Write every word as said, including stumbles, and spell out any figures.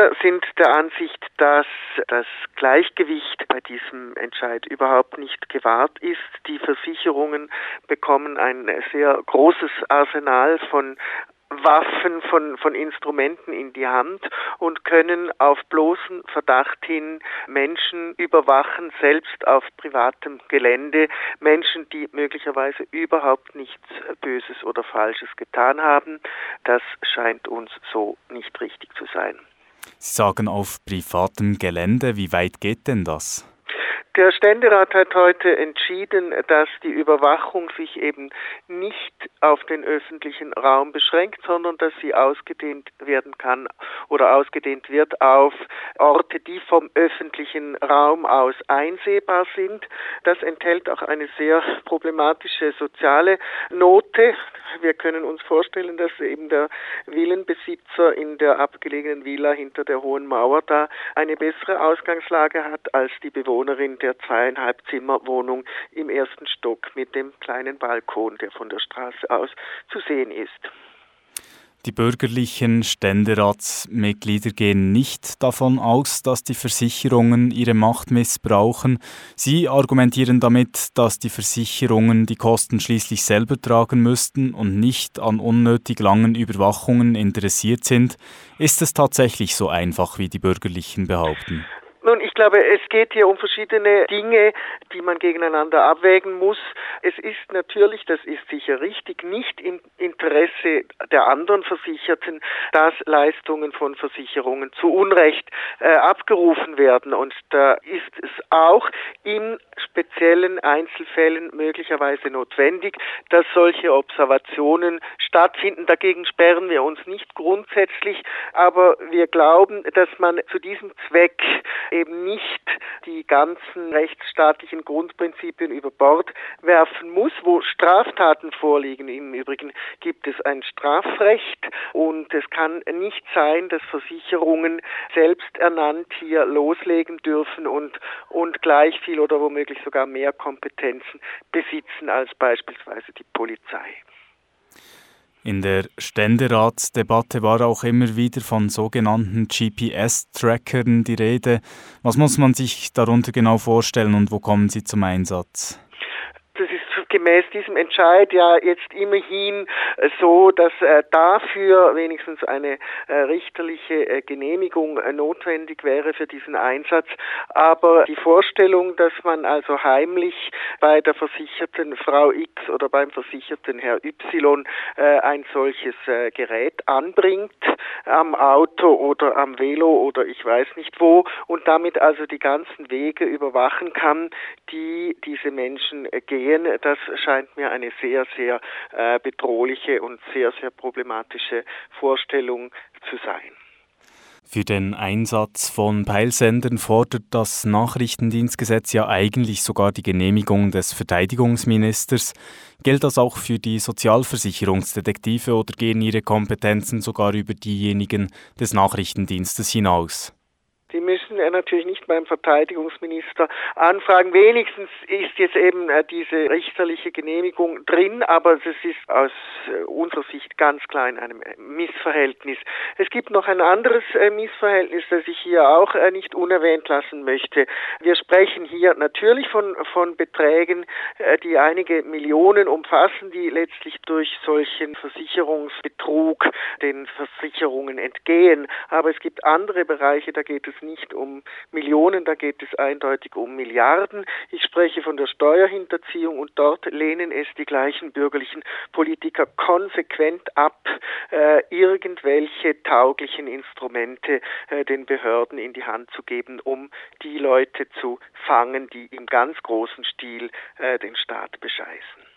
Wir sind der Ansicht, dass das Gleichgewicht bei diesem Entscheid überhaupt nicht gewahrt ist. Die Versicherungen bekommen ein sehr großes Arsenal von Waffen, von, von Instrumenten in die Hand und können auf bloßen Verdacht hin Menschen überwachen, selbst auf privatem Gelände. Menschen, die möglicherweise überhaupt nichts Böses oder Falsches getan haben. Das scheint uns so nicht richtig zu sein. Sie sagen auf privatem Gelände. Wie weit geht denn das? Der Ständerat hat heute entschieden, dass die Überwachung sich eben nicht auf den öffentlichen Raum beschränkt, sondern dass sie ausgedehnt werden kann oder ausgedehnt wird auf Orte, die vom öffentlichen Raum aus einsehbar sind. Das enthält auch eine sehr problematische soziale Note. Wir können uns vorstellen, dass eben der Villenbesitzer in der abgelegenen Villa hinter der Hohen Mauer da eine bessere Ausgangslage hat als die Bewohnerin der zweieinhalb Zimmerwohnung im ersten Stock mit dem kleinen Balkon, der von der Straße aus zu sehen ist. Die bürgerlichen Ständeratsmitglieder gehen nicht davon aus, dass die Versicherungen ihre Macht missbrauchen. Sie argumentieren damit, dass die Versicherungen die Kosten schließlich selber tragen müssten und nicht an unnötig langen Überwachungen interessiert sind. Ist es tatsächlich so einfach, wie die Bürgerlichen behaupten? Nun, ich glaube, es geht hier um verschiedene Dinge, die man gegeneinander abwägen muss. Es ist natürlich, das ist sicher richtig, nicht im Interesse der anderen Versicherten, dass Leistungen von Versicherungen zu Unrecht äh, abgerufen werden. Und da ist es auch in speziellen Einzelfällen möglicherweise notwendig, dass solche Observationen stattfinden. Dagegen sperren wir uns nicht grundsätzlich, aber wir glauben, dass man zu diesem Zweck eben nicht die ganzen rechtsstaatlichen Grundprinzipien über Bord werfen muss. Wo Straftaten vorliegen, im Übrigen gibt es ein Strafrecht und es kann nicht sein, dass Versicherungen selbst ernannt hier loslegen dürfen und, und gleich viel oder womöglich sogar mehr Kompetenzen besitzen als beispielsweise die Polizei. In der Ständeratsdebatte war auch immer wieder von sogenannten G P S-Trackern die Rede. Was muss man sich darunter genau vorstellen und wo kommen sie zum Einsatz? Das ist gemäß diesem Entscheid ja jetzt immerhin so, dass äh, dafür wenigstens eine äh, richterliche äh, Genehmigung äh, notwendig wäre für diesen Einsatz. Aber die Vorstellung, dass man also heimlich bei der versicherten Frau X oder beim versicherten Herr Y äh, ein solches äh, Gerät anbringt, am Auto oder am Velo oder ich weiß nicht wo, und damit also die ganzen Wege überwachen kann, die diese Menschen äh, gehen, das scheint mir eine sehr, sehr äh, bedrohliche und sehr, sehr problematische Vorstellung zu sein. Für den Einsatz von Peilsendern fordert das Nachrichtendienstgesetz ja eigentlich sogar die Genehmigung des Verteidigungsministers. Gilt das auch für die Sozialversicherungsdetektive oder gehen ihre Kompetenzen sogar über diejenigen des Nachrichtendienstes hinaus? Die müssen äh, natürlich nicht beim Verteidigungsminister anfragen. Wenigstens ist jetzt eben äh, diese richterliche Genehmigung drin, aber es ist aus äh, unserer Sicht ganz klar in einem äh, Missverhältnis. Es gibt noch ein anderes äh, Missverhältnis, das ich hier auch äh, nicht unerwähnt lassen möchte. Wir sprechen hier natürlich von, von Beträgen, äh, die einige Millionen umfassen, die letztlich durch solchen Versicherungsbetrug den Versicherungen entgehen. Aber es gibt andere Bereiche, da geht es nicht um Millionen, da geht es eindeutig um Milliarden. Ich spreche von der Steuerhinterziehung und dort lehnen es die gleichen bürgerlichen Politiker konsequent ab, äh, irgendwelche tauglichen Instrumente äh, den Behörden in die Hand zu geben, um die Leute zu fangen, die im ganz großen Stil äh, den Staat bescheißen.